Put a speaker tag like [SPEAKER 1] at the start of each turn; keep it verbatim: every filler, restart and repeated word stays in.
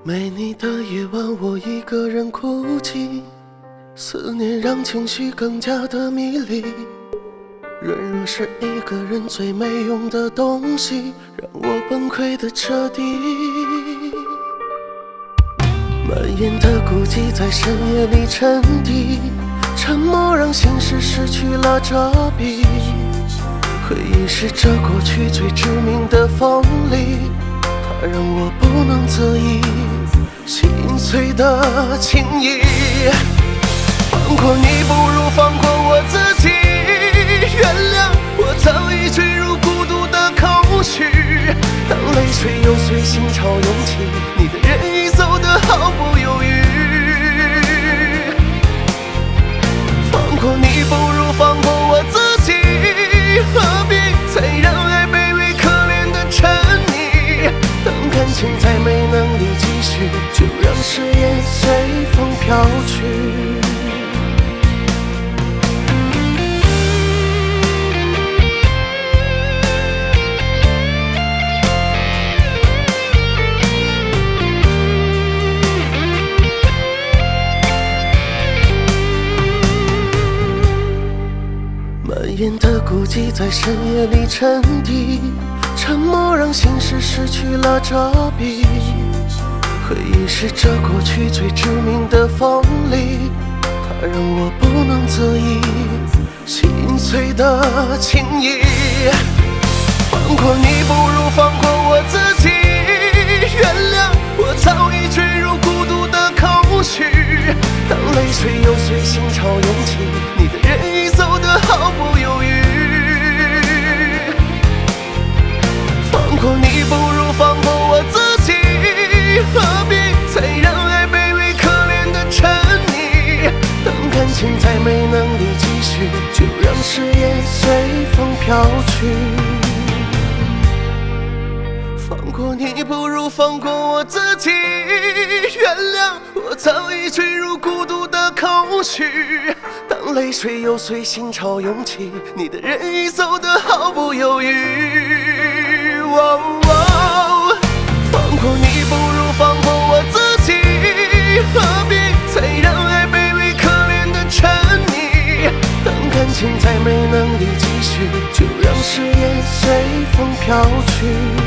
[SPEAKER 1] 没你的夜晚，我一个人哭泣，思念让情绪更加的迷离。软弱是一个人最没用的东西，让我崩溃的彻底。蔓延的孤寂在深夜里沉底，沉默让心事失去了遮蔽。回忆是这过去最致命的锋利，它让我不能自已，心碎的轻易。放过你不如放过我自己，原谅我早已坠入孤独的空虚。当泪水又随心潮涌起，你的人已走得毫不犹豫。放过你不如放过我自己，何必再让爱卑微可怜的沉溺？当感情再没能力继续，就让誓言随风飘去。蔓延的孤寂在深夜里沉底，沉默让心事失去了遮蔽。回忆是这过去最致命的锋利，它让我不能自已，心碎的轻易。放过你不如放过我自己，原谅我早已坠入孤独的空虚。当泪水又随心潮涌起，你的人已走得毫不犹豫。放过你不如放过我自己，何必再让爱卑微可怜的沉溺？当感情再没能力继续，就让誓言随风飘去。放过你不如放过我自己，原谅我早已坠入孤独的空虚。当泪水又随心潮涌起，你的人已走得毫不犹豫。哦哦，放过你不如放过我自己，何必再让爱卑微可怜的沉溺？当感情再没能力继续，就让誓言随风飘去。